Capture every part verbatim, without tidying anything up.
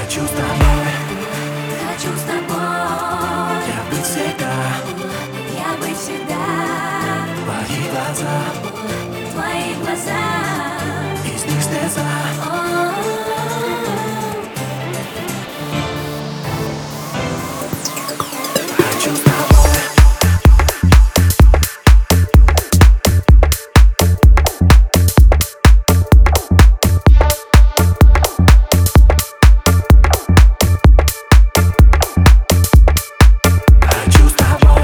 Хочу с тобой, Хочу с тобой, я быть всегда. я быть всегда. Твои глаза, Твои глаза, из них слеза. о, Хочу с тобой. Хочу с тобой.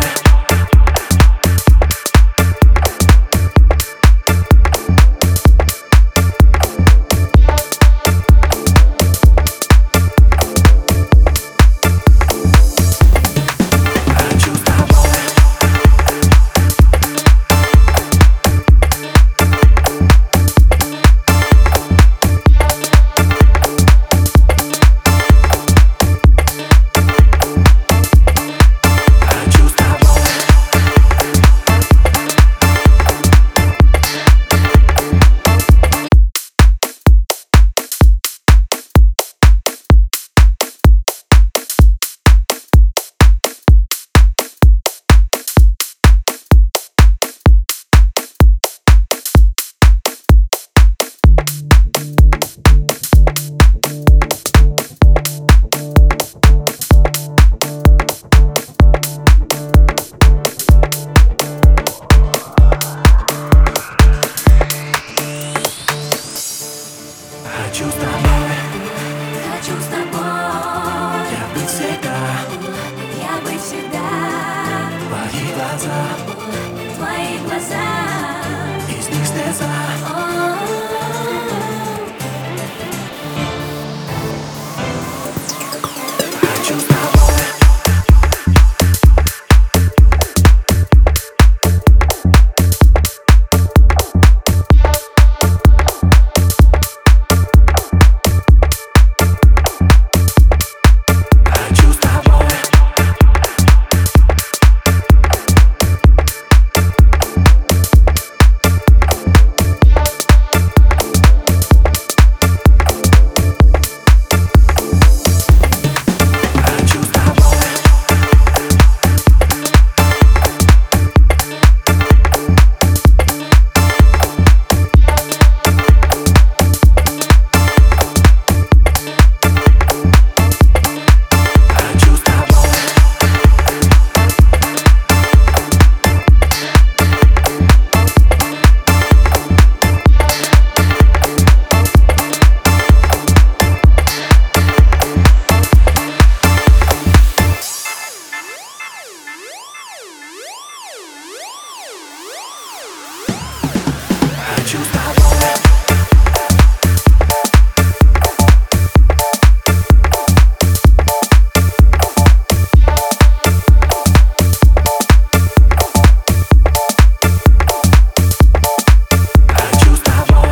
Хочу с тобой. Хочу с тобой. Хочу с тобой, хочу с тобой, я быть всегда. я быть всегда. Твои глаза, Твои глаза, из них слеза. о, Хочу с тобой. Хочу с тобой. Хочу с тобой. Хочу с тобой. Хочу с тобой. Хочу с тобой.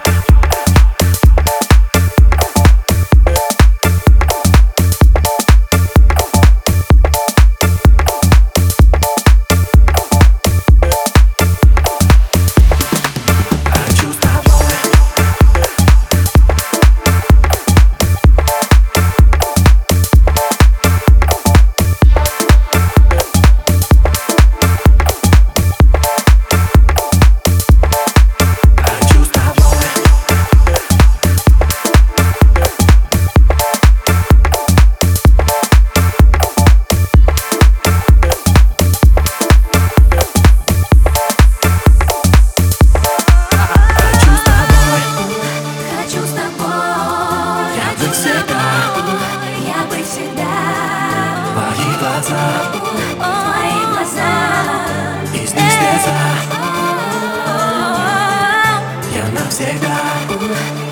Хочу с тобой. Хочу с тобой. Хочу с тобой, хочу с тобой, я быть всегда. я быть всегда. Твои глаза, Твои глаза, из них слеза. о, Я навсегда.